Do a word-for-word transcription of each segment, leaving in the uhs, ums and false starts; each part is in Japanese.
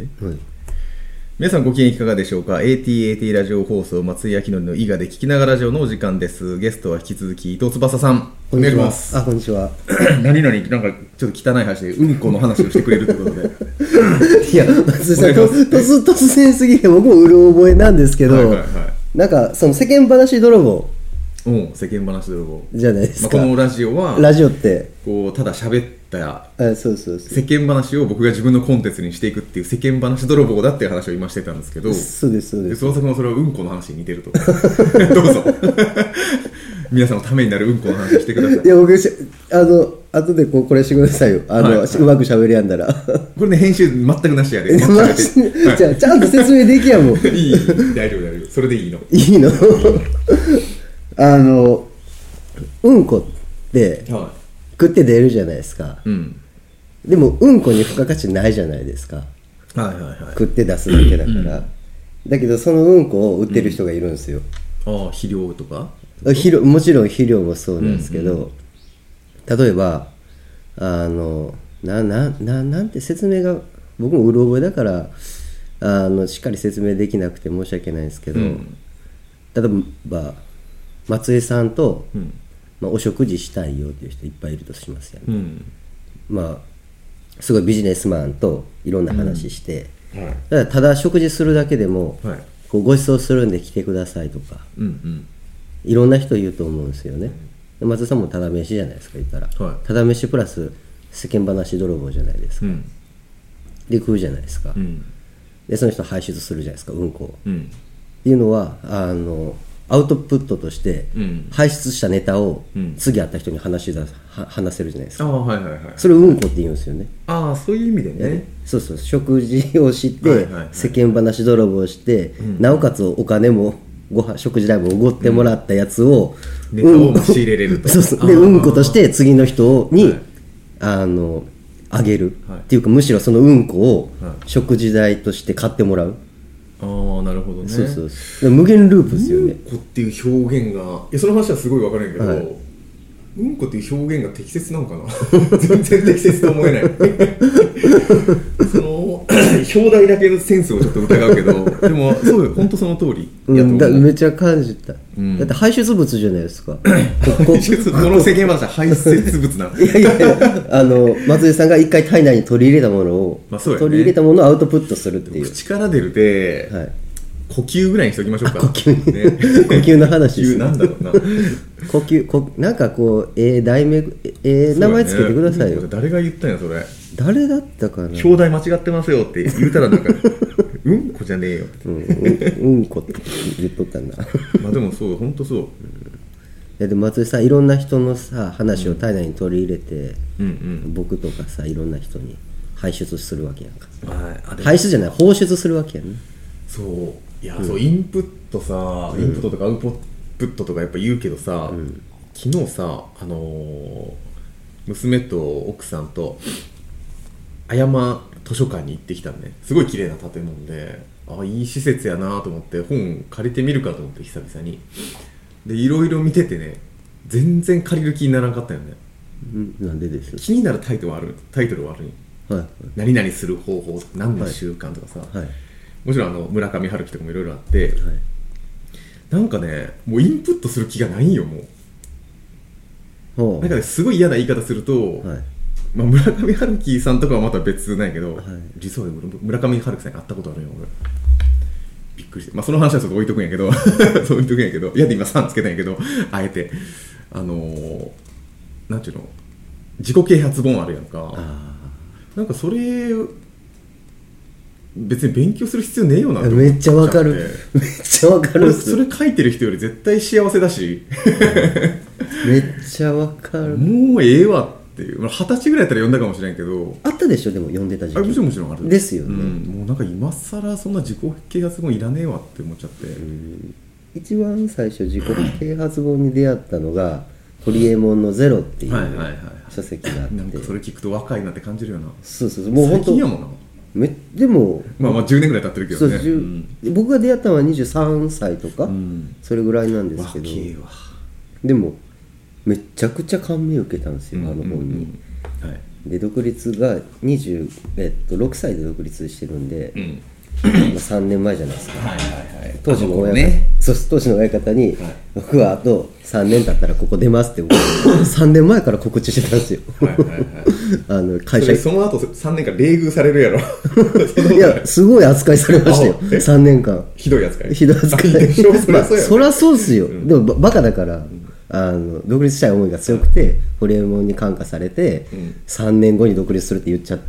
はい、 皆さんご機嫌いかがでしょうか。 エーティーエーティー ラジオ放送松井明則の伊賀で聞きながらラジオのお時間です。ゲストは引き続き伊藤翼さんお願いします。 あ、こんにちは。 何々なんかちょっと汚い話でうんこの話をしてくれるってことでいや松井さんと突突然すぎて僕もうる覚えなんですけど、はいはいはい、なんかその世間話泥棒うん、世間話泥棒じゃないですか、 まあ、このラジオはラジオってこうただ喋ったあそうそうそう世間話を僕が自分のコンテンツにしていくっていう世間話泥棒だっていう話を今してたんですけど、 そうですそうです。 翼君もそれはうんこの話に似てるとどうぞ皆さんのためになるうんこの話してください。 いや僕あの後でこうこれしてくださいよ、あの、はいはい、うまく喋りやんだらこれね編集全くなしやで、 じゃあちゃんと説明できやもんいい大丈夫大丈夫、それでいいのいいのあのうんこって、はい、食って出るじゃないですか、うん、でもうんこに付加価値ないじゃないですか、はいはいはい、食って出すだけだから、うん、だけどそのうんこを売ってる人がいるんですよ、 うん、ああ肥料とか肥料もちろん肥料もそうなんですけど、うんうん、例えばあのななななんて説明が僕もうろ覚えだからあのしっかり説明できなくて申し訳ないんですけど、うん、例えば松井さんと、うんまあ、お食事したいよっていう人いっぱいいるとしますよね、うん、まあすごいビジネスマンといろんな話して、うんはい、ただただ食事するだけでも、はい、こうご馳走するんで来てくださいとか、うんうん、いろんな人言うと思うんですよね、うん、松井さんもただ飯じゃないですか言ったら、はい、ただ飯プラス世間話泥棒じゃないですか、うん、で食うじゃないですか、うん、でその人排出するじゃないですかうんこを、うん、っていうのはあのアウトプットとして排出したネタを次会った人に話し出す、は話せるじゃないですか、あ、はいはいはい、それをうんこって言うんですよね。 ああそういう意味でね。 そうそう食事をして、はいはいはい、世間話泥棒して、うん、なおかつお金もご飯食事代もおごってもらったやつを、 うん、ネタを仕入れれるとそうそうでうんことして次の人に、はい、あのあげる、はい、っていうかむしろそのうんこを食事代として買ってもらう。 ああなるほどね。 そうそうそう無限ループですよね。 うんこっていう表現がいやその話はすごい分からんけど、はい、うんこっていう表現が適切なのかな全然適切と思えないその表題だけのセンスをちょっと疑うけどでもそうよ本当その通りやと思う、うん、 だめっちゃ感じた、うん、だって排出物じゃないですかここの世間話は排泄物なのいやいやいやあの松井さんが一回体内に取り入れたものを、まあそうやね、取り入れたものをアウトプットするっていう口から出るで、はい呼吸ぐらいにしておきましょうか。 呼吸、ね、呼吸の話です、 ね、呼吸なんだろうな呼吸こなんかこうええー、題名ええー、名前つけてくださいよ、ね、 誰が言ったんやそれ誰だったかな表題間違ってますよって言うたらなんかうんこじゃねえよって、うんうん、うんこって言っとったんだまあでもそう本当そう、うん、いやでも松井さんいろんな人のさ話を体内に取り入れて、うんうん、僕とかさいろんな人に排出するわけやんか、はい、排出じゃない放出するわけやね。 そういや、うん、そうインプットさ、インプットとかアウトプットとかやっぱ言うけどさ、うん、昨日さ、あのー、娘と奥さんとあやま図書館に行ってきたんね。すごい綺麗な建物で、あいい施設やなと思って本借りてみるかと思って久々にでいろいろ見ててね全然借りる気にならなかったよね。 んなんでです？ 気になるタイトルはあるタイトルはある、はいはい、何々する方法とか何の習慣とかさ、はいはいもちろんあの村上春樹とかもいろいろあって、はい、なんかねもうインプットする気がないんよもう。なんかねすごい嫌な言い方すると、はいまあ、村上春樹さんとかはまた別なんやけど、はい、実は村上春樹さんに会ったことあるよ俺。びっくりして、まあ、その話はちょっと置いとくんやけどそう置いとくんやけどいやで今さんつけたんやけどあえてあのー、なんていうの自己啓発本あるやんか。あなんかそれ別に勉強する必要ねえよなって思っちゃって。 めっちゃわかるめっちゃわかるっす。 それ書いてる人より絶対幸せだしめっちゃわかる。 もうええわっていう二十歳ぐらいやったら読んだかもしれんけどあったでしょでも読んでた時期。あもちろんもちろんあるですよね、うん、 もうなんか今更そんな自己啓発本いらねえわって思っちゃって、うん、 一番最初自己啓発本に出会ったのがホリエモンのゼロっていう書籍があって、 なんかそれ聞くと若いなって感じるよな。 そうそうもう本当最近やもんな。 めでもまあまあじゅうねんぐらい経ってるけどね。そう、 うん、僕が出会ったのはにじゅうさんさいとか、うん、それぐらいなんですけど、でもめちゃくちゃ感銘を受けたんですよ、うん、あの本に、うんうんはい、 で独立がにじゅう、えっと、ろくさいで独立してるんで、うんまあ、さんねんまえじゃないですか、はいはいはい、当時の親方、ね、そう当時の親方に、はい、僕はあとさんねん経ったらここ出ますって僕さんねんまえから告知してたんですよはいはい、はい、あの会社その後さんねんかん冷遇されるやろいやすごい扱いされましたよさんねんかんひどい扱いひどい扱いそりゃそうや、ね、そりゃそうっすよ、うん、でもバカだから、うんあの独立したい思いが強くてホリエモンに感化されて、うん、さんねんごに独立するって言っちゃった、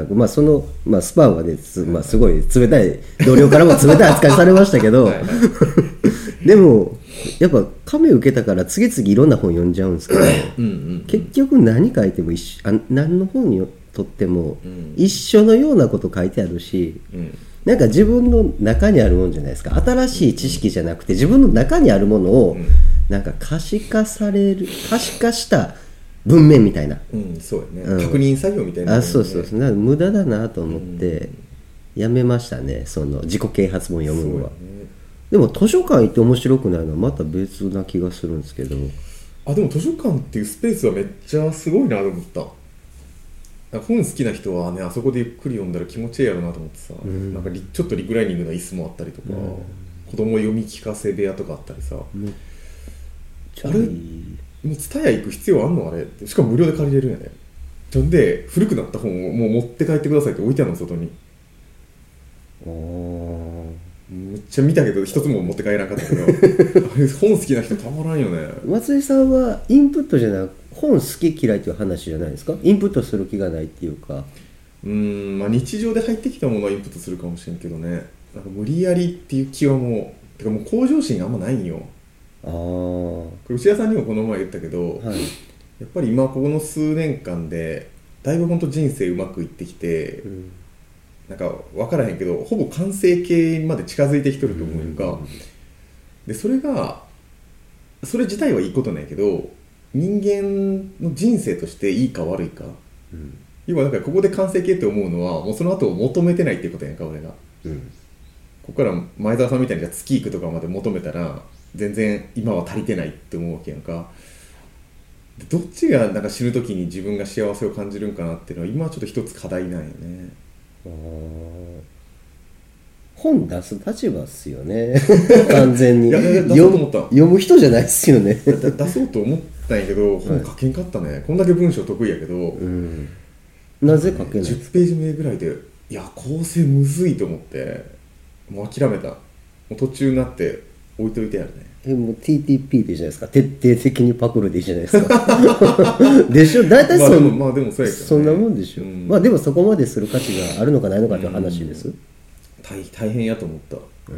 まあそのまあ、スパンはね、まあ、すごい冷たい同僚からも冷たい扱いされましたけどでもやっぱ亀受けたから次々いろんな本読んじゃうんですけどうんうん、うん、結局何書いても一緒あ何の本にとっても一緒のようなこと書いてあるし、うんなんか自分の中にあるもんじゃないですか新しい知識じゃなくて自分の中にあるものをなんか可視化される可視化した文面みたいな、 うん、そうやね、うん、確認作業みたいな、 ね、あそうそうそうなんか無駄だなと思ってやめましたねその自己啓発本読むのは、ね、でも図書館行って面白くないのはまた別な気がするんですけどあでも図書館っていうスペースはめっちゃすごいなと思った本好きな人はねあそこでゆっくり読んだら気持ちいいやろなと思ってさ、うん、なんかちょっとリクライニングの椅子もあったりとか、うん、子供読み聞かせ部屋とかあったりさ、うん、あれもうツタヤ行く必要あんのあれしかも無料で借りれるんやねそんで古くなった本をもう持って帰ってくださいって置いてあるの外にあめっちゃ見たけど一つも持って帰らなかったけどあれ本好きな人たまらんよね松井さんはインプットじゃなく本好き嫌いという話じゃないですかインプットする気がないっていうかうーん、まあ、日常で入ってきたものはインプットするかもしれんけどねなんか無理やりっていう気はもうてかもう向上心があんまないんよあこれ内田さんにもこの前言ったけど、はい、やっぱり今この数年間でだいぶ本当人生うまくいってきて、うん、なんか分からへんけどほぼ完成形まで近づいてきてると思うか、うん、でそれがそれ自体はいいことないけど人間の人生としていいか悪いか、うん、今なんかここで完成形って思うのはもうその後を求めてないっていうことやんか俺が、うん、ここから前澤さんみたいに月行くとかまで求めたら全然今は足りてないって思うわけやんかどっちがなんか死ぬ時に自分が幸せを感じるんかなっていうのは今はちょっと一つ課題なんよねあ本出す立場っすよね完全にいや出そうと思った読む人じゃないっすよね出そうと思ったんやけど本書けんかったね、はい、こんだけ文章得意やけど、うん、 なぜ書けないじゅっページ目ぐらいでいや構成むずいと思ってもう諦めたもう途中になって置いといてやるねえもう ティーティーピー でいいじゃないですか徹底的にパクるでいいじゃないですかでしょ大体そ,、まあ、でもまあでもそうやけど、ね、そんなもんでしょ、うん、まあでもそこまでする価値があるのかないのかという話です、うん大, 大変やと思った、うん、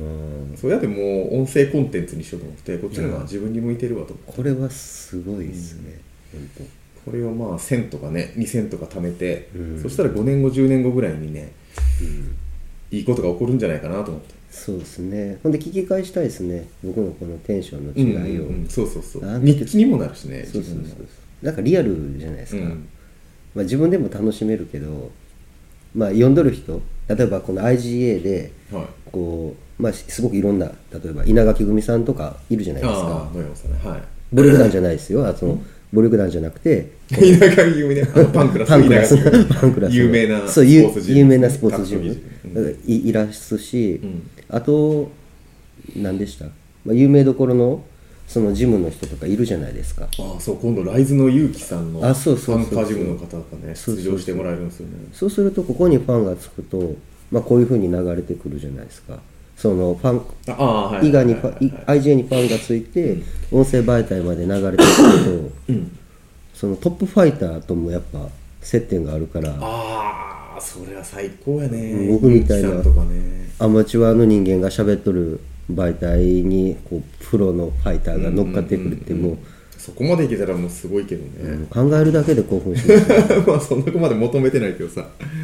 そうやってもう音声コンテンツにしようと思ってこっちの方が自分に向いてるわと思って、 これはすごいですね、うん、 本当これをまあせんとかねにせんとか貯めて、うん、そしたらごねんごじゅうねんごぐらいにね、うん、いいことが起こるんじゃないかなと思ってそうですねほんで聞き返したいですね僕のこのテンションの違いを、うんうんうん、 そうそうそう日記にもなるしねそうそうそうなんかリアルじゃないですか、うんまあ、自分でも楽しめるけどまあ読んどる人例えばこの アイジーエー でこう、まあ、すごくいろんな例えば稲垣組さんとかいるじゃないですかあ、ねはい、 暴力団じゃないですよあその暴力団じゃなくて稲垣組ねパンクラスパンクラスパンクラス有名なスポーツジム有名なスポーツジム、うん、い, いらすし、うん、あと何でした、まあ、有名どころのそのジムの人とかいるじゃないですかああそう今度ライズの結城さんのファンカージムの方がね出場してもらえるんですよねそうするとここにファンがつくと、まあ、こういう風に流れてくるじゃないですかそのファン以外に アイジーエー にファンがついて音声媒体まで流れてくると、うん、そのトップファイターともやっぱ接点があるからああそれは最高やね僕みたいなアマチュアの人間が喋っとる媒体にこうプロのファイターが乗っかってくるってもう、うんうんうん、 そこまでいけたらもうすごいけどね、うん、 考えるだけで興奮します、ね、 まあそんなこまで求めてないけどさ、 うん、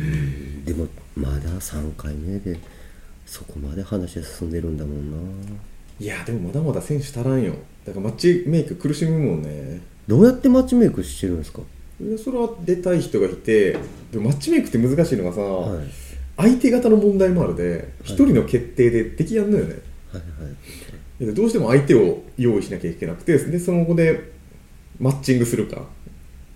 でもまださんかいめでそこまで話進んでるんだもんないやでもまだまだ選手足らんよだからマッチメイク苦しむもんねどうやってマッチメイクしてるんですかいやそれは出たい人がいてでもマッチメイクって難しいのがさ、はい、相手方の問題もあるで一、はい、人の決定でできやんのよねはいはい、どうしても相手を用意しなきゃいけなくてでその後でマッチングするか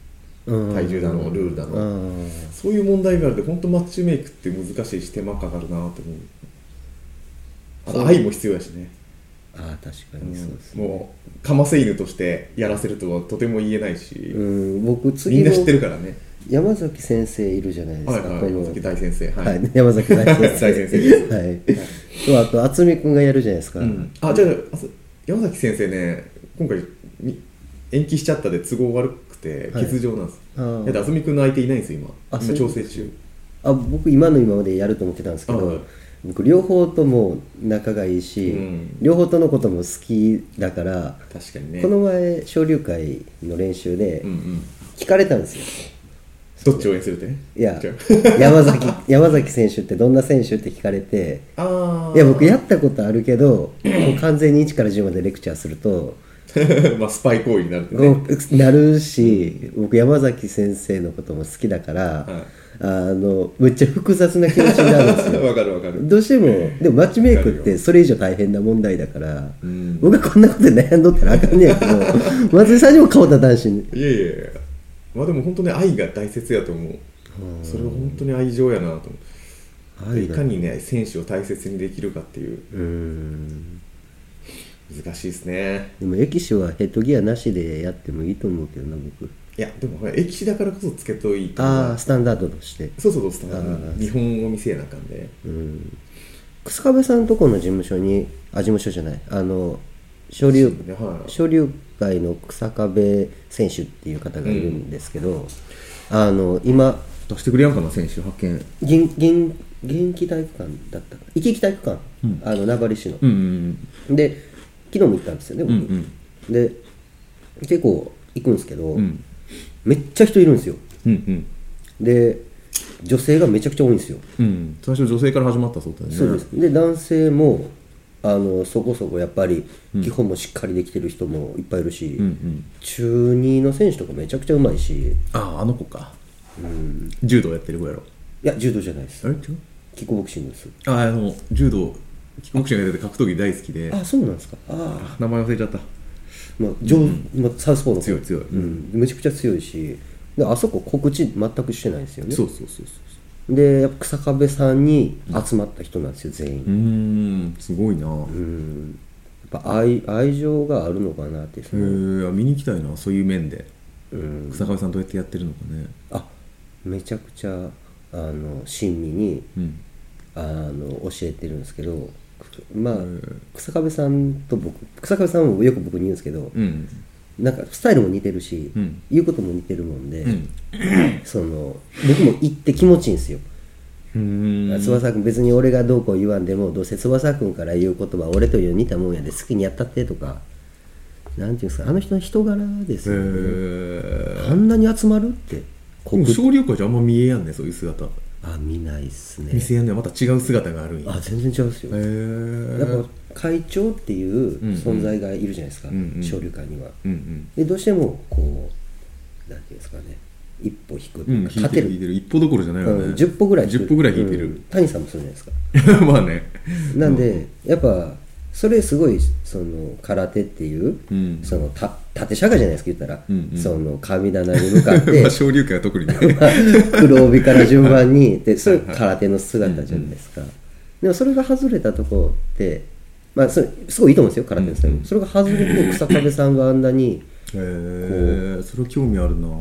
体重だのルールだの、そういう問題があるんで本当マッチメイクって難しいし手間かかるなと思う。あと愛も必要やしね。 ああ確かにそうですね、 うん、もうかませ犬としてやらせるとはとても言えないし、 うん、僕次みんな知ってるからね。 山崎先生いるじゃないですか、 はいはい、山崎大先生、はいはい、山崎大先生大先生です、 はい、とあと渥美君がやるじゃないですか、うん、 あじゃあ山崎先生ね今回延期しちゃったで都合悪くて欠場なんです、はい、だって渥美君の相手いないんですよ今。今調整中。あ僕今の今までやると思ってたんですけど、はい、僕両方とも仲がいいし、うん、両方とのことも好きだから。 確かにね。 この前昇竜会の練習で聞かれたんですよ、 うんうん、どっち応援するってね。 いや山崎山崎選手ってどんな選手って聞かれて、あいや僕やったことあるけどもう完全にいちからじゅうまでレクチャーするとまあスパイ行為になるってねなるし、僕山崎先生のことも好きだから、はい、あのめっちゃ複雑な気持ちになるんですよ。 わかるわかる。 どうしてもでもマッチメイクってそれ以上大変な問題だから、僕はこんなことで悩んどったらあかんねやけど松井さんにも顔立たんし、ね、 いやいやいや、まあでも本当に愛が大切やと思う。それは本当に愛情やなと思う。いかにね選手を大切にできるかっていう。うーん難しいですね。 でもエキシはヘッドギアなしでやってもいいと思うけどな僕。 いやでもほらエキシだからこそつけといて、 ああスタンダードとして。 そうそうスタンダード、日本を見せやなあかんで。 うん草壁さんのとこの事務所にあ事務所じゃないあの昇竜、はい、昇竜会の草壁選手っていう方がいるんですけど、うん、あの今出してくれやんかな選手派遣元元元気体育館だったか生き生き体育館、うん、あの名張市の、うんうんうん、で昨日も行ったんですよね僕、うんうん、で結構行くんですけど、うん、めっちゃ人いるんですよ、うんうん、で女性がめちゃくちゃ多いんですよ、 うん、最初女性から始まったそうだね。 そうです。で男性もあのそこそこやっぱり基本もしっかりできてる人もいっぱいいるし、うんうん、中にの選手とかめちゃくちゃうまいし。 あああの子か、うん、柔道やってる子やろ。 いや柔道じゃないです。 あれ違うキックボクシングです。 ああの柔道キックボクシングやってて格闘技大好きで。 あそうなんですか。ああ名前忘れちゃった。 まあ上うんまあ、サウスポーの強い強い、 うん、めちゃくちゃ強いしであそこ告知全くしてないですよね。 そうそうそうそうでやっぱ草壁さんに集まった人なんですよ、うん、全員。うーんすごいな。 うんやっぱ 愛, 愛情があるのかなって。へえ見に行きたいなそういう面で、うん、草壁さんどうやってやってるのかね。 あめちゃくちゃあの親身に、うん、あの教えてるんですけどまあ草壁さんと僕草壁さんもよく僕に言うんですけど、うん、なんかスタイルも似てるし、うん、言うことも似てるもんで、うん、その僕も言って気持ちいいんですよ。うーん翼くん別に俺がどうこう言わんでもどうせ翼くんから言う言葉俺という似たもんやで好きにやったってとかなんていうんですかあの人の人柄ですよね。あんなに集まるってでも昇竜会じゃあんま見えやんねそういう姿。 あ見ないっすね。 見せやんねまた違う姿があるんや。 あ全然違うんですよ。へやっぱ会長っていう存在がいるじゃないですか、うんうん、昇竜会には、うんうん、でどうしてもこうなんていうんですかね一歩引くというか、うん、 勝てる引いてる一歩どころじゃないよね、うん、 じゅっ歩ぐらいじゅっ歩ぐらい引いてる、うん、 谷さんもそうじゃないですかまあねなんでやっぱそれすごいその空手っていう、うん、そのた縦社会じゃないですか言ったら、うんうん、その神棚に向かってまあ昇竜会は特にね黒帯から順番にでそれ空手の姿じゃないですか、うんうん、でもそれが外れたところってまあそれすごいいいと思うんですよ空手のスタイル、うんうん、それが外れて草壁さんがあんなにへえそれは興味あるな、うん、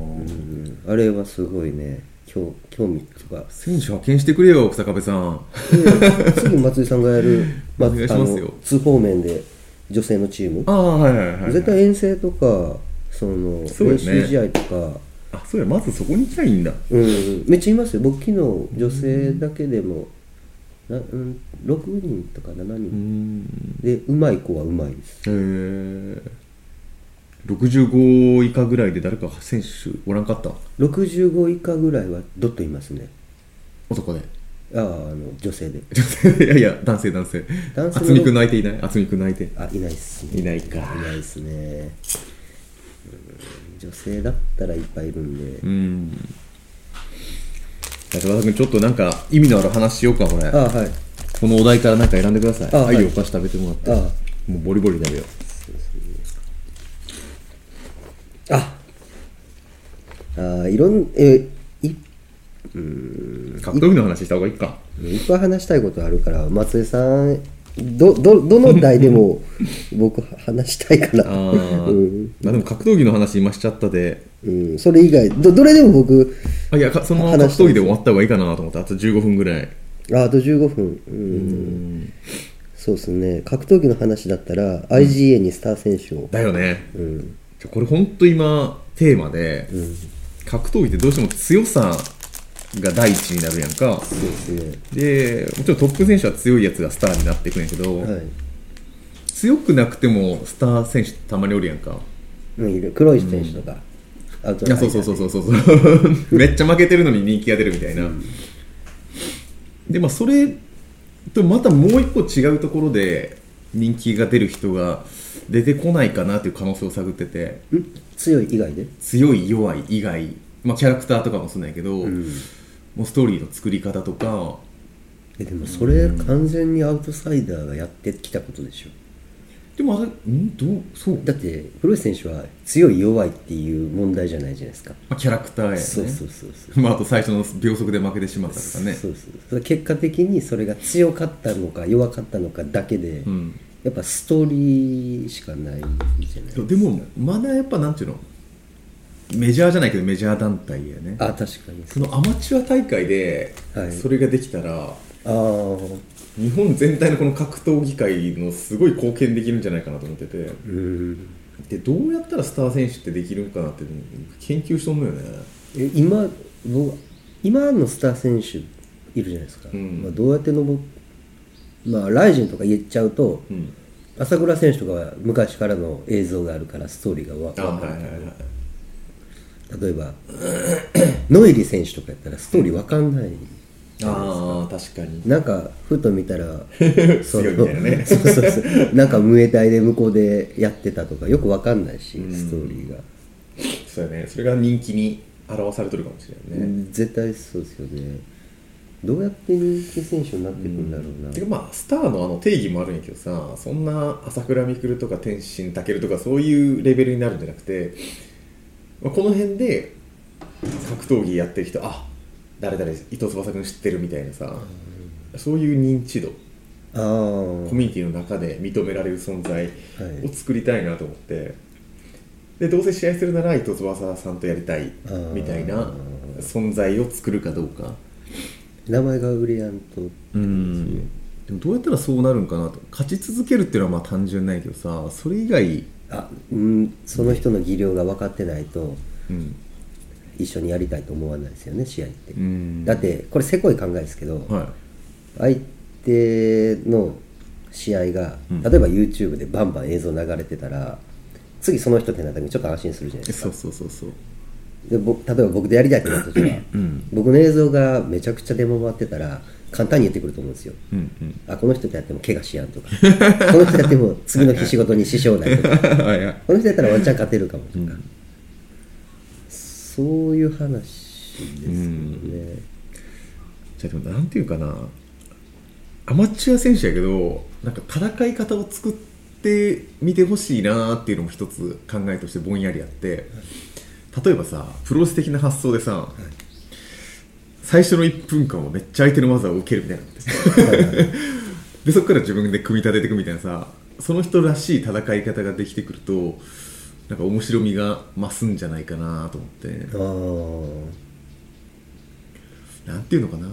あれはすごいね興, 興味とか選手派遣してくれよ草壁さん次松井さんがやる、 まあ、お願いしますよ通方面で女性のチームあ、はいはいはいはい、 絶対遠征とかその練習試合とかあそうやまずそこに行きたいんだ、 うん、めっちゃいますよ僕昨日女性だけでもな、うん、ろくにんとかしちにんでうまい子はうまいです。へえろくじゅうご以下ぐらいで誰か選手おらんかった。 ろくじゅうご以下ぐらいはどっといますね。 男であああの女性でいやいや男性男性渥美君の相手いない渥美君の相手あいないっすねいないかいないっすね、うん、女性だったらいっぱいいるんでうん翼君ちょっとなんか意味のある話しようかこれ。ああはいこのお題からなんか選んでください。ああはいお菓子食べてもらってああもうボリボリ食べよう。 ああいろんえいうん格闘技の話した方がいいか。 いっぱい話したいことあるから松江さんど, ど, どの台でも僕話したいかなあ、うん、まあでも格闘技の話今しちゃったで、 うん、それ以外 ど, どれでも僕あいやその格闘技で終わった方がいいかなと思ってあとじゅうごふんぐらい。 ああとじゅうごふん、うん、うんそうですね。格闘技の話だったら、うん、アイジーエー にスター選手をだよね、 うん、 じゃこれ本当今テーマで、うん、格闘技ってどうしても強さが第一になるやんか。 そうですね。 でもちろんトップ選手は強いやつがスターになっていくんやけど、はい、強くなくてもスター選手たまにおるやんか、 うん、いる黒い選手とか、 うん、アウトライナー、そうそうそうそうそうめっちゃ負けてるのに人気が出るみたいな、うん、でまあそれとまたもう一個違うところで人気が出る人が出てこないかなという可能性を探ってて、 ん強い以外で強い弱い以外、まあ、キャラクターとかもそうなんやけど、うん、もうストーリーの作り方とか。 えでもそれ完全にアウトサイダーがやってきたことでしょ。 でもあれんどうそうだって黒石選手は強い弱いっていう問題じゃないじゃないですか、 まあ、キャラクターやね。 そうそうそうそうまあ、あと最初の秒速で負けてしまったとかね。 そうそう結果的にそれが強かったのか弱かったのかだけで、うん、やっぱストーリーしかないじゃないですか。 でもまだやっぱなんていうのメジャーじゃないけどメジャー団体やね。 あ確かにそのアマチュア大会でそれができたら、はい、 あ日本全体のこの格闘技界のすごい貢献できるんじゃないかなと思ってて、 うんでどうやったらスター選手ってできるのかなって研究しとんのよね。 え 今, 今のスター選手いるじゃないですか、うんまあ、どうやって登っまあライジンとか言っちゃうと、うん、朝倉選手とかは昔からの映像があるからストーリーが分かる、はいはいはい、例えばノイリー選手とかやったらストーリー分かんない、うんあ確かになんかふと見たら強いみたいなねそうそうそうなんかムエタイで向こうでやってたとかよく分かんないし、うん、ストーリーがそうやね。それが人気に表されてるかもしれないね、 うん、絶対そうですよね。どうやって人気選手になっていくんだろうな、うん、 てかまあスターのあの定義もあるんやけどさ、そんな朝倉未来とか天心武とかそういうレベルになるんじゃなくて、まあ、この辺で格闘技やってる人あ誰々伊藤翼君知ってるみたいなさ、うん、そういう認知度あコミュニティの中で認められる存在を作りたいなと思って、はい、でどうせ試合するなら伊藤翼さんとやりたいみたいな存在を作るかどうか。 名前が売れやんと、 うん、でもどうやったらそうなるんかなと。勝ち続けるっていうのはまあ単純ないけどさ、それ以外あ、うん、その人の技量が分かってないと、うん一緒にやりたいと思わないですよね試合って。うんだってこれせこい考えですけど、はい、相手の試合が例えば YouTube でバンバン映像流れてたら、うん、次その人ってなった時にちょっと安心するじゃないですか。 そうそうそうそうで僕例えば僕でやりたいってなった時は、うん、僕の映像がめちゃくちゃ出回ってたら簡単に言ってくると思うんですよ、うんうん、あこの人とやっても怪我しやんとかこの人やっても次の日仕事に支障ないとかはい、はい、この人やったらワンチャン勝てるかもとか、うんそういう話ですよね。 じゃあでもなんていうかな、アマチュア選手やけどなんか戦い方を作ってみてほしいなっていうのも一つ考えとしてぼんやりあって、例えばさプロレス的な発想でさ、はい、最初のいっぷんかんはめっちゃ相手の技を受けるみたいなはい、はい、でそこから自分で組み立てていくみたいなさ、その人らしい戦い方ができてくるとなんか面白みが増すんじゃないかなと思って。あなんていうのかな、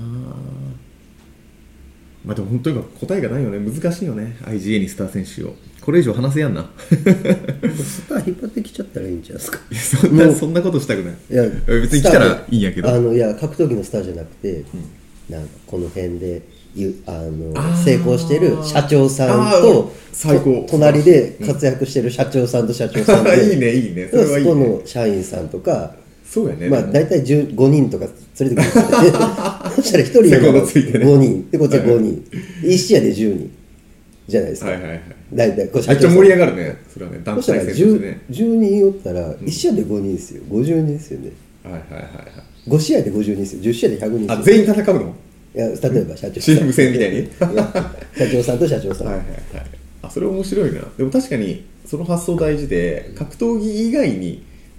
まあでも本当に答えがないよね。難しいよね アイジーエー にスター選手をこれ以上話せやんなスター引っ張ってきちゃったらいいんじゃないですかそんなそんなことしたくない。いや別に来たらいいんやけど、 あのいや格闘技のスターじゃなくて、うん、なんかこの辺であの成功してる社長さんと最高隣で活躍してる社長さんと社長さんで、 うん、いいねいいねそれはいいね。 そこの社員さんとかそうやね、 まあ大体じゅうごにんとか連れてくるんですよそしたらひとりがごにんでこっちはごにん、はいはい、いち試合でじゅうにんじゃないですか。はいはいはい、大体こうめっちゃ盛り上がるねそれはね。団体戦ですね。そしたら 10, じゅうにんおったらいち試合でごにんですよ。ごじゅうにんですよね。 はいはいはいはい。 ご試合でごじゅうにんですよ。じゅう試合でひゃくにんですよ。 あ全員戦うの。 いや例えば社長チーム戦みたいに社長さんと社長さんはいはい、はい、 あそれ面白いな。でも確かにその発想大事で、格闘技以外に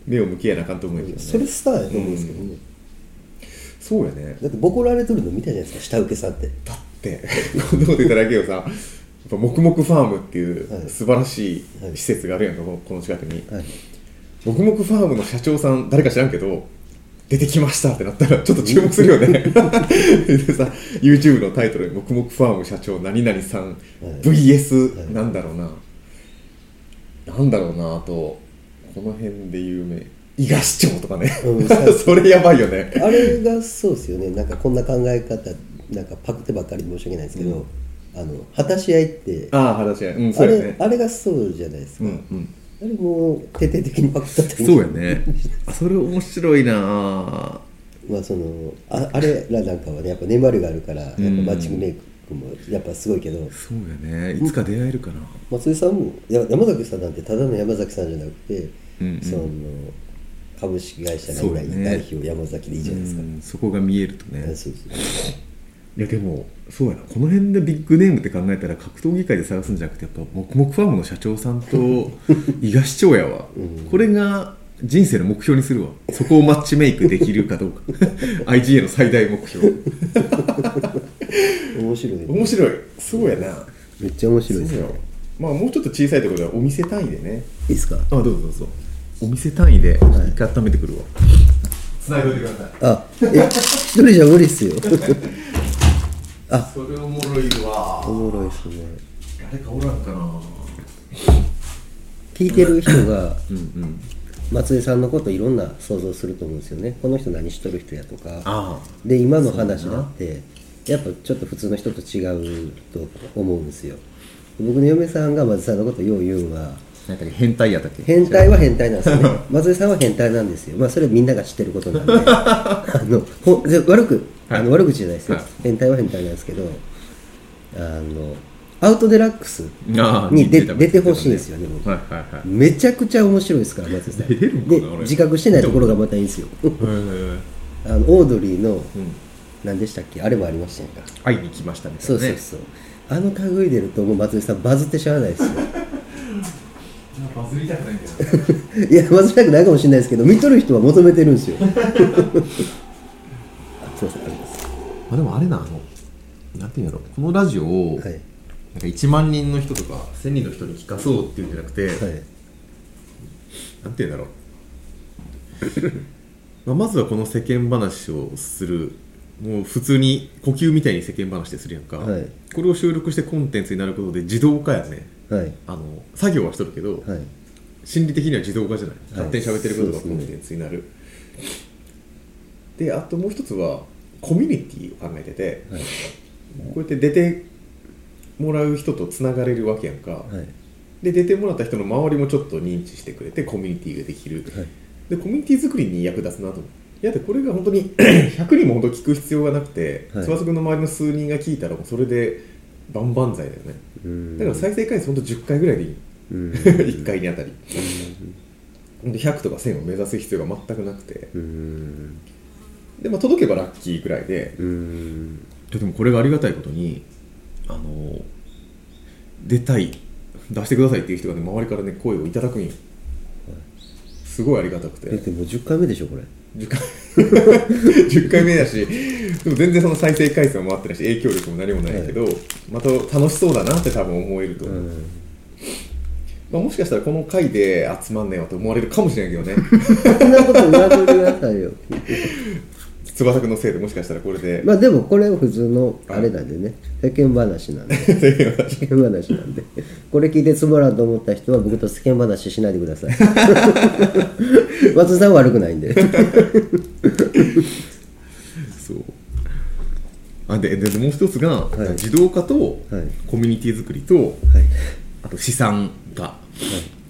目を向き合いなあかんと思うんですよね。それスターやと思うんですけどね、うん、 そうやね。 だってボコられとるの見たじゃないですか、下請けさんって。 だってどう言ったらいいけどさ、やっぱ黙々ファームっていう素晴らしい施設があるやんか、はい、この近くに、はい、黙々ファームの社長さん誰か知らんけど出てきましたってなったらちょっと注目するよね、でさ YouTube のタイトルに黙々ファーム社長何々さん、はい、ブイエス、はい、なんだろうななんだろうなあとこの辺で有名伊賀市長とかね、うん、それやばいよね。 あれがそうですよね。なんかこんな考え方なんかパクってばっかり申し訳ないですけど、うん、あの果たし合いってああ果たし合い、うん、そうやね、 あれ、あれがそうじゃないですか、うんうん、あれも徹底的にパクったってそうやねそれ面白いな。 まあその あ, あれらなんかはねやっぱネイマールがあるからやっぱマッチングメイクもやっぱすごいけど、 そうやね。いつか出会えるかな。 松井さんも山崎さんなんてただの山崎さんじゃなくて、うんうん、その株式会社何々代表、ね、山崎でいいじゃないですか、うん、 そこが見えるとね。そうそういやでもそうやな、この辺でビッグネームって考えたら格闘技界で探すんじゃなくてやっぱ黙々ファームの社長さんと伊賀市長やわ、うん、これが人生の目標にするわ。そこをマッチメイクできるかどうかアイジーエー の最大目標面白い、ね、 面白い。そうやな、 めっちゃ面白いですよ。 まあもうちょっと小さいところではお店単位でね。 いいですか。 あ、どうぞどうぞ。お店単位で一回温めてくるわ、はい、繋いでおいてください。 あ、え、一人じゃ無理っすよあ、それおもろいわ。 おもろいっすね。 誰かおらんかな。 聞いてる人がうん、うん、松井さんのこといろんな想像すると思うんですよね。この人何しとる人やとか。あで今の話だってやっぱちょっと普通の人と違うと思うんですよ。僕の嫁さんが松井さんのことをよう言うんはなんか変態やったっけ。 変態は変態なんですよね松井さんは変態なんですよ。まあそれみんなが知ってることなんであのほ悪くあの悪口じゃないですよ、はい、変態は変態なんですけど、あのアウトデラックスに出てほしいんですよね、僕、はいはいはい、めちゃくちゃ面白いですから松井さんで自覚してないところがまたいいんですよあのオードリーの、うん、何でしたっけあれもありましたか、 会いに来ましたね。 そうそうそう、あの類出るともう松井さんバズってしゃあないですよバズりたくないんだよいやバズりたくないかもしれないですけど見とる人は求めてるんですよあ、すいません、ありがとうございます。 あでもあれな、あのなんていうんだろう、このラジオを、はい、なんかいちまんにんの人とかせんにんの人に聞かそうっていうんじゃなくて、はい、なんていうんだろうまあまずはこの世間話をする、もう普通に呼吸みたいに世間話でするやんか、はい、これを収録してコンテンツになることで自動化やね、はい、あの作業はしとるけど、はい、心理的には自動化じゃない、勝手に喋ってることがコンテンツになる、はい、であともう一つはコミュニティを考えてて、はい、こうやって出てもらう人とつながれるわけやんか、はい、で出てもらった人の周りもちょっと認知してくれてコミュニティができる、はい、でコミュニティ作りに役立つなと思う。いやでこれが本当にひゃくにんも本当聞く必要がなくて、はい、翼くんの周りの数人が聞いたらもうそれで万々歳だよね。だから再生回数ほんとじゅっかいぐらいでいいいっかいにあたりひゃくとかせんを目指す必要が全くなくて、で、まあ、届けばラッキーぐらいで、でもこれがありがたいことにあの出たい出してくださいっていう人がね周りからね声をいただくんよ。すごいありがたくて。 えでもじゅっかいめでしょこれ。 じゅっかいじゅっかいめだし、でも全然その再生回数も回ってないし影響力も何もないけど、はい、また楽しそうだなって多分思えると思う、うんまあ、もしかしたらこの回で集まんねえわと思われるかもしれないけどねそんなこと言わないでくださいよ翼くんのせいでもしかしたらこれで、 まあでもこれは普通のあれなんでね、世間話なんで世間話なんでこれ聞いてつまらんと思った人は僕と世間話しないでください松井さんは悪くないんでそうあ で, でもう一つが、はい、自動化と、はい、コミュニティ作りと、はい、あと資産化、はい、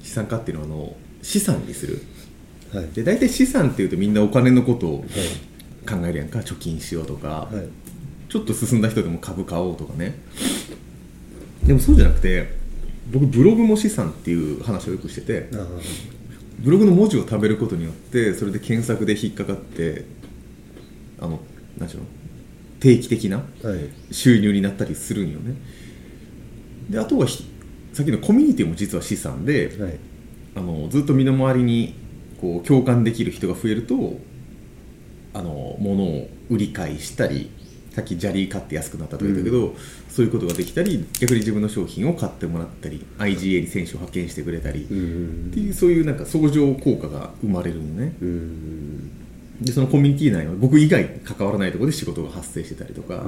資産化っていうのはあの資産にする、はい、で大体資産っていうとみんなお金のことを、はい考えるやんか、貯金しようとか、はい、ちょっと進んだ人でも株買おうとかね。でもそうじゃなくて僕ブログも資産っていう話をよくしてて、ブログの文字を食べることによってそれで検索で引っかかってあの何でしょう定期的な収入になったりするんよね。であとはさっきのコミュニティも実は資産で、はい、あのずっと身の回りにこう共感できる人が増えるとあの物を売り買いしたり、さっきジャリー買って安くなったと言ったけど、うん、そういうことができたり、逆に自分の商品を買ってもらったり アイジーエー に選手を派遣してくれたり、うん、っていうそういうなんか相乗効果が生まれるのね、うん、でそのコミュニティ内は僕以外関わらないところで仕事が発生してたりとか、うん、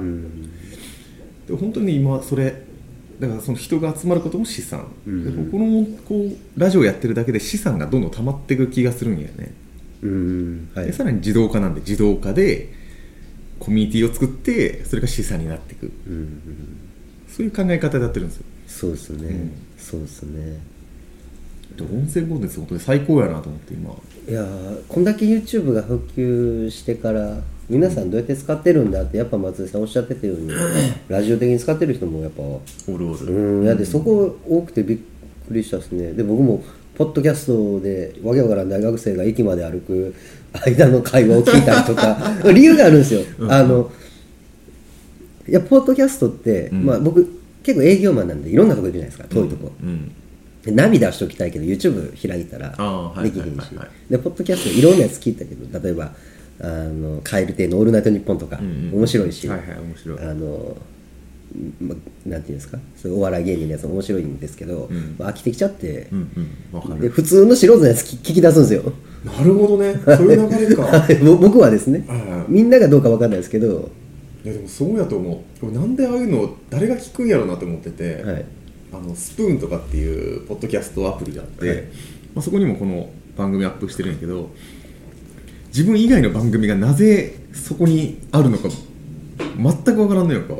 で本当に今それだからその人が集まることも資産、うん、でこのこうラジオやってるだけで資産がどんどん溜まっていく気がするんやね、うんはい、でさらに自動化なんで自動化でコミュニティを作ってそれが資産になっていく、うんうん、そういう考え方でやってるんですよ。 そうですね、うん、そうですね。 音声コンテンツ本当に最高やなと思って今。 いやこんだけ YouTube が普及してから皆さんどうやって使ってるんだってやっぱ松井さんおっしゃってたようにラジオ的に使ってる人もやっぱおるおる、 うん、いやでそこ多くてびっくりしたですね。で僕もポッドキャストでわけわからん大学生が駅まで歩く間の会話を聞いたりとか理由があるんですよ、うん、あのいやポッドキャストって、うんまあ、僕結構営業マンなんでいろんなとこ行くじゃないですか、遠いとこ、うんうんでナビ出しときたいけど YouTube 開いたらできへんし、はいはいはいはい、でポッドキャストいろんなやつ聞いたけど、例えばあの蛙亭のオールナイトニッポンとか、うんうん、面白いし、はいはい、面白いあの、ま、なんていうんですか、そういうお笑い芸人のやつも面白いんですけど、うんまあ、飽きてきちゃって、うんうん、わかる。で普通の素人のやつ聞き出すんですよ。 なるほどね、そういう流れか僕はですね、みんながどうかわかんないですけど、 いやでもそうやと思う。なんでああいうの誰が聞くんやろうなと思ってて、はいあのスプーンとかっていうポッドキャストアプリがあって、はいまあ、そこにもこの番組アップしてるんやけど、自分以外の番組がなぜそこにあるのか全く分からんのよか、はい、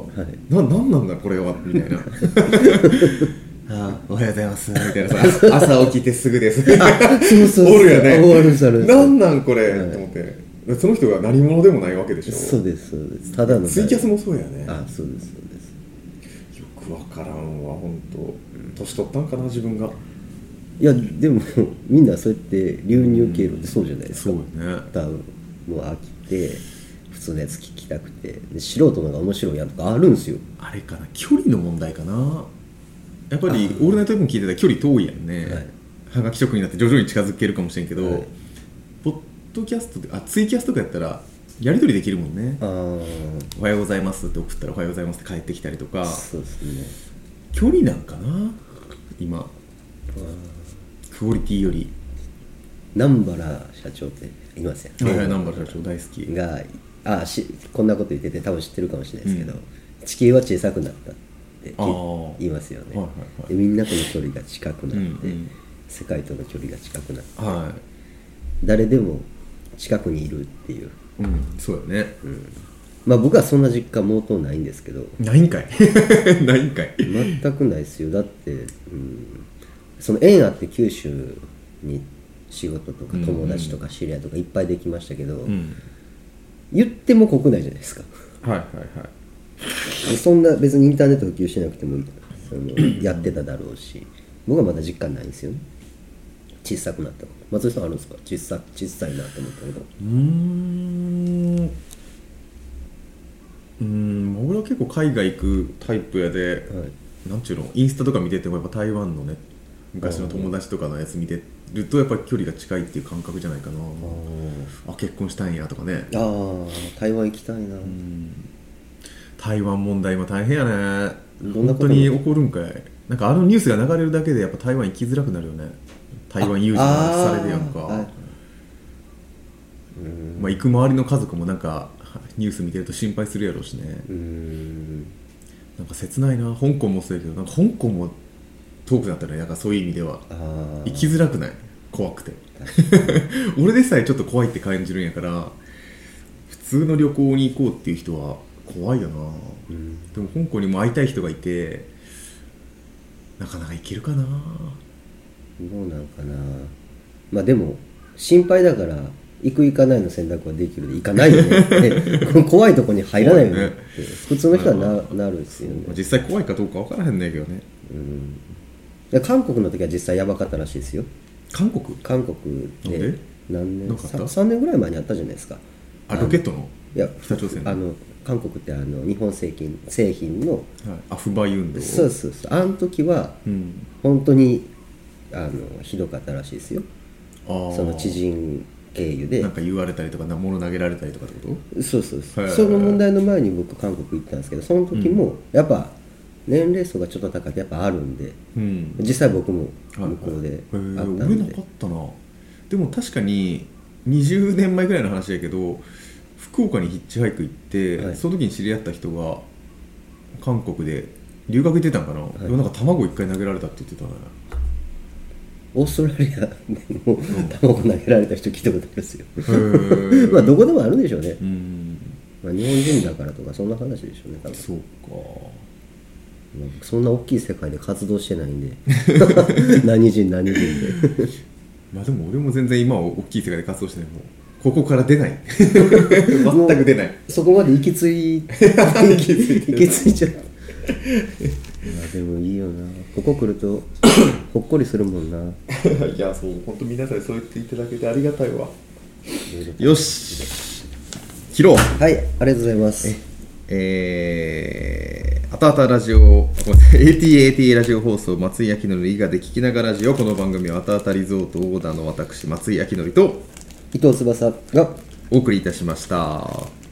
ななんなんだこれはみたいなあおはようございますみたいなさ朝起きてすぐですそうそうそうおるやねなんなんこれ、はい、と思ってその人が何者でもないわけでしょ。 そうですそうです。ただのツイキャスもそうやね。 あそうですそうです。 分からんわ本当。年取ったんかな自分が。 いやでもみんなそうやって流入経路ってそうじゃないですか、 うん、そうね。 多分もう飽きて普通のやつ聞きたくてで素人のが面白いやんとかあるんですよ。 あれかな距離の問題かな。やっぱりオールナイトニッポン聞いてたら距離遠いやんね、はい、はがき職になって徐々に近づけるかもしれんけど、はい、ポッドキャストあツイキャスとかやったらやり取りできるもんね。あおはようございますって送ったらおはようございますって帰ってきたりとか。 そうですね。 距離なんかな今クオリティより。 南原社長っていますよね。 はいはい、南原社長大好きがあしこんなこと言ってて多分知ってるかもしれないですけど、うん、地球は小さくなったって言いますよね、はいはいはい、でみんなとの距離が近くなって、うんうん、世界との距離が近くなって、はい、誰でも近くにいるっていう、 うん、そうだね、うんまあ、僕はそんな実感毛頭ないんですけど。 ないんかいないんかい全くないですよ。だって、うん、その縁あって九州に仕事とか友達とか知り合いとかいっぱいできましたけど、うんうん、言っても国内じゃないですか。 はいはいはいそんな別にインターネット普及しなくてもそのやってただろうし、僕はまだ実感ないんですよね。小さくなったこと。松井さんあるんですか？小さ小さいなと思ったこと。うーんうーん俺は結構海外行くタイプやで、はい、なんちゅうのインスタとか見ててもやっぱ台湾のね昔の友達とかのやつ見てるとやっぱり距離が近いっていう感覚じゃないかな。ああ結婚したんやとかね。 ああ台湾行きたいな。うん台湾問題も大変やね。本当に起こるんかい。なんかあのニュースが流れるだけでやっぱ台湾行きづらくなるよね。台湾有事されるやんか、はい、うんまあ、行く周りの家族もなんかニュース見てると心配するやろうしね。うんなんか切ないな。香港もそうやけどなんか香港も遠くなったらなんかそういう意味では行きづらくない？怖くて俺でさえちょっと怖いって感じるんやから普通の旅行に行こうっていう人は怖いよな、うん、でも香港にも会いたい人がいてなかなか行けるかな。 どうなんかな。まあでも心配だから行く行かないの選択はできるで行かないよねって怖いとこに入らないよねって普通の人は な, なるんですよね。 実際怖いかどうか分からへんねんけどね、 うん、韓国の時は実際やばかったらしいですよ。 韓国韓国で何年ささんねんぐらい前にあったじゃないですか。 あロケットのいや北朝鮮のあの韓国ってあの日本製品製品の、はい、 あ不買運動。 そうそうそうあの時は、うん、本当にあのひどかったらしいですよ。 その知人経由でなんか言われたりとか物投げられたりとかってこと？ そうそうそう、その問題の前に僕韓国行ったんですけど、その時もやっぱ年齢層がちょっと高くてやっぱあるんで、うん、実際僕も向こうであったんで、はいはい、 俺なかったな。でも確かににじゅうねんまえぐらいの話だけど、福岡にヒッチハイク行って、はい、その時に知り合った人が韓国で留学行ってたんかな、はい、でもなんか卵いっかい投げられたって言ってたね。 オーストラリアでも卵投げられた人聞いたことあるんですよまあどこでもあるんでしょうね。うん、まあ、日本人だからとかそんな話でしょうね多分。 そうか、 そんな大きい世界で活動してないんで何人何人でまあでも俺も全然今は大きい世界で活動してない。もうここから出ない全く出ない。 そこまで行き着い行き着いちゃうまあでもいいよな、ここ来るとほっこりするもんな。 いやそう、本当皆さんそう言っていただけてありがたいわ。よし切ろう。 はい、ありがとうございます。 えー、あたあたラジオ、ごめんなさい、エーティーエーティー ラジオ放送、松井明則の伊賀で聞きながらラジオ。この番組はあたあたリゾートオーダーの私松井明則と伊藤翼がお送りいたしました。